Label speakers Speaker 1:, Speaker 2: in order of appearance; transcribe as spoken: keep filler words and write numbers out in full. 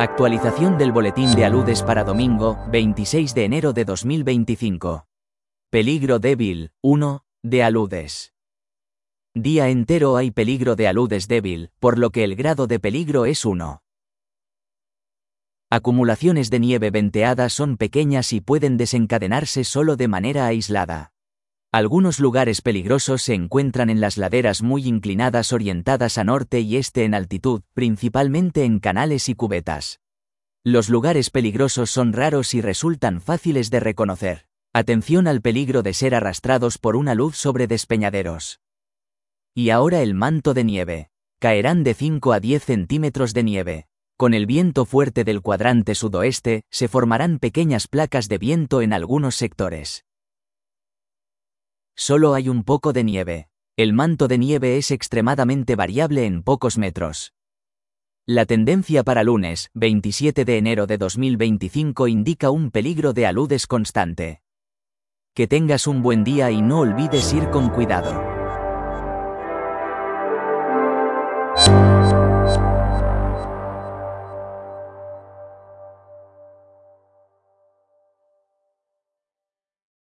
Speaker 1: Actualización del boletín de aludes para domingo, veintiséis de enero de dos mil veinticinco. Peligro débil, uno, de aludes. Día entero hay peligro de aludes débil, por lo que el grado de peligro es uno. Acumulaciones de nieve venteada son pequeñas y pueden desencadenarse solo de manera aislada. Algunos lugares peligrosos se encuentran en las laderas muy inclinadas orientadas a norte y este en altitud, principalmente en canales y cubetas. Los lugares peligrosos son raros y resultan fáciles de reconocer. Atención al peligro de ser arrastrados por una luz sobre despeñaderos. Y ahora el manto de nieve. Caerán de cinco a diez centímetros de nieve. Con el viento fuerte del cuadrante sudoeste, se formarán pequeñas placas de viento en algunos sectores. Solo hay un poco de nieve. El manto de nieve es extremadamente variable en pocos metros. La tendencia para lunes, veintisiete de enero de dos mil veinticinco indica un peligro de aludes constante. Que tengas un buen día y no olvides ir con cuidado.